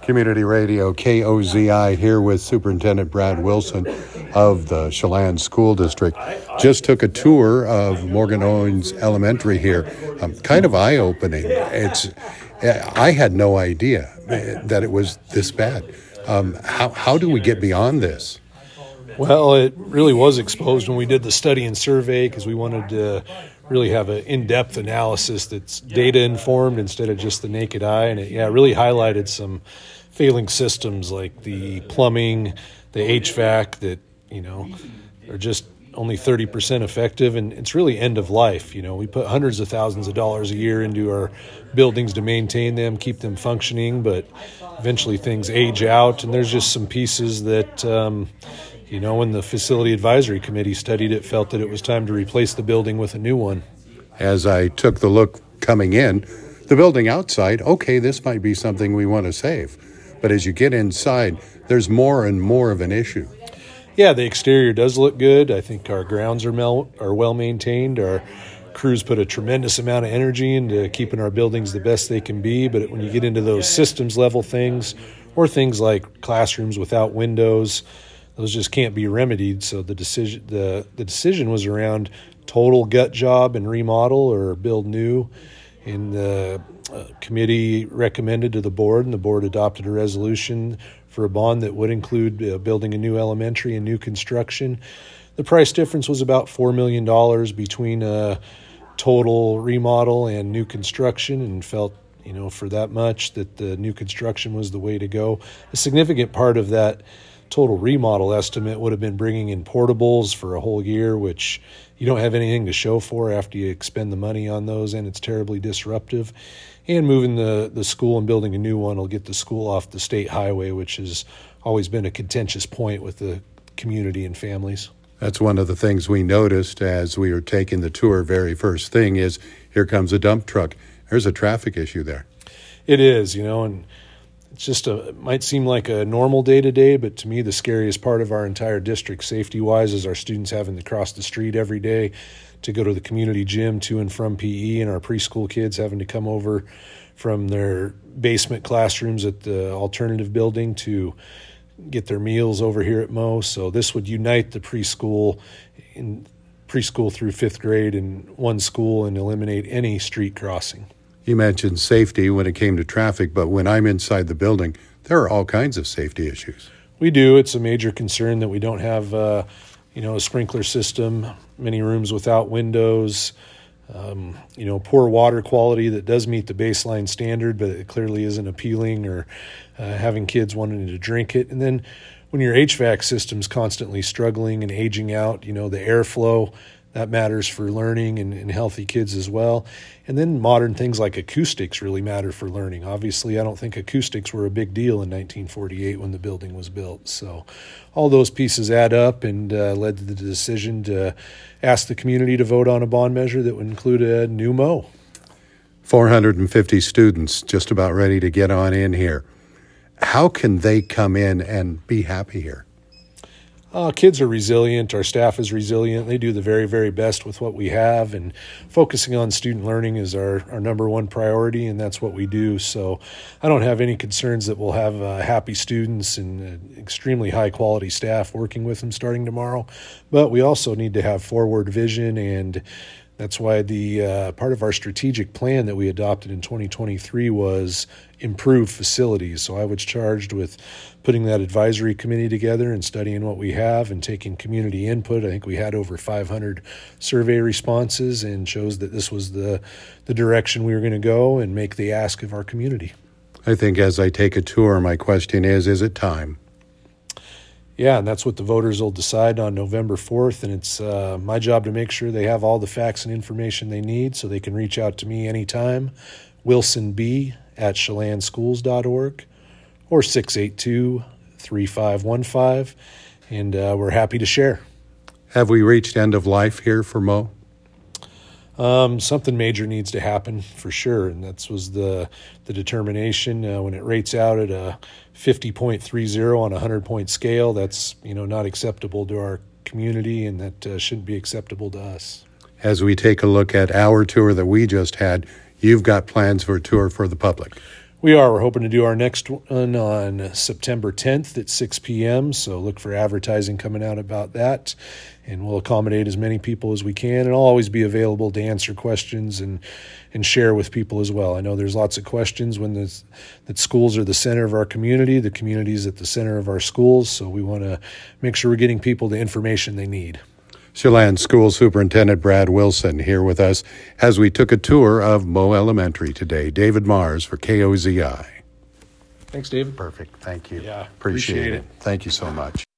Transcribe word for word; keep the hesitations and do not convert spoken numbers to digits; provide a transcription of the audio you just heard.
Community Radio K O Z I here with Superintendent Brad Wilson of the Chelan School District. Just took a tour of Morgan Owens Elementary here. Um, kind of eye-opening. It's I had no idea that it was this bad. Um, how how do we get beyond this? Well, it really was exposed when we did the study and survey because we wanted to really have an in-depth analysis that's data-informed instead of just the naked eye. And it yeah, really highlighted some failing systems like the plumbing, the H V A C that, you know, are just only thirty percent effective. And it's really end of life. You know, we put hundreds of thousands of dollars a year into our buildings to maintain them, keep them functioning, but eventually things age out. And there's just some pieces that, um, you know, when the Facility Advisory Committee studied it, felt that it was time to replace the building with a new one. As I took the look coming in, the building outside, okay, this might be something we want to save. But as you get inside, there's more and more of an issue. Yeah, the exterior does look good. I think our grounds are, mel- are well maintained. Our crews put a tremendous amount of energy into keeping our buildings the best they can be. But when you get into those systems level things, or things like classrooms without windows, those just can't be remedied. So the decision the, the decision was around total gut job and remodel or build new. And the uh, committee recommended to the board, and the board adopted a resolution for a bond that would include uh, building a new elementary and new construction. The price difference was about four million dollars between a total remodel and new construction, and felt, you know, for that much that the new construction was the way to go. A significant part of that total remodel estimate would have been bringing in portables for a whole year, which you don't have anything to show for after you expend the money on those, and it's terribly disruptive. And moving the, the school and building a new one will get the school off the state highway, which has always been a contentious point with the community and families. That's one of the things we noticed as we were taking the tour. Very first thing is, here comes a dump truck. There's a traffic issue there. It is, you know, and it's just a, it might seem like a normal day-to-day, but to me the scariest part of our entire district safety-wise is our students having to cross the street every day to go to the community gym to and from P E, and our preschool kids having to come over from their basement classrooms at the alternative building to get their meals over here at Mo. So this would unite the preschool in preschool through fifth grade in one school and eliminate any street crossing. You mentioned safety when it came to traffic, but when I'm inside the building, there are all kinds of safety issues. We do. It's a major concern that we don't have, uh, you know, a sprinkler system, many rooms without windows, um, you know, poor water quality that does meet the baseline standard, but it clearly isn't appealing, or uh, having kids wanting to drink it. And then when your H V A C system's constantly struggling and aging out, you know, the airflow, that matters for learning and, and healthy kids as well. And then modern things like acoustics really matter for learning. Obviously, I don't think acoustics were a big deal in nineteen forty-eight when the building was built. So all those pieces add up and uh, led to the decision to ask the community to vote on a bond measure that would include a new Mo. four hundred fifty students just about ready to get on in here. How can they come in and be happy here? Uh, kids are resilient. Our staff is resilient. They do the very, very best with what we have, and focusing on student learning is our, our number one priority, and that's what we do. So I don't have any concerns that we'll have uh, happy students and uh, extremely high-quality staff working with them starting tomorrow. But we also need to have forward vision, and that's why the uh, part of our strategic plan that we adopted in twenty twenty-three was improve facilities. So I was charged with putting that advisory committee together and studying what we have and taking community input. I think we had over five hundred survey responses and chose that this was the, the direction we were going to go and make the ask of our community. I think as I take a tour, my question is, is it time? Yeah, and that's what the voters will decide on November fourth, and it's uh, my job to make sure they have all the facts and information they need so they can reach out to me anytime, Wilson B at chelan schools dot org or six eight two, three five one five, and uh, we're happy to share. Have we reached end of life here for Mo? Um, something major needs to happen for sure, and that was the the determination uh, when it rates out at a fifty point three zero on a hundred-point scale. That's, you know, not acceptable to our community, and that uh, shouldn't be acceptable to us. As we take a look at our tour that we just had, you've got plans for a tour for the public. We are. We're hoping to do our next one on September tenth at six p.m., so look for advertising coming out about that, and we'll accommodate as many people as we can, and I'll always be available to answer questions and, and share with people as well. I know there's lots of questions when the, that schools are the center of our community, the community is at the center of our schools, so we want to make sure we're getting people the information they need. Chelan School Superintendent Brad Wilson here with us as we took a tour of Moe Elementary today. David Mars for K O Z I. Thanks, David. Perfect. Thank you. Yeah, Appreciate, appreciate it. it. Thank you so much.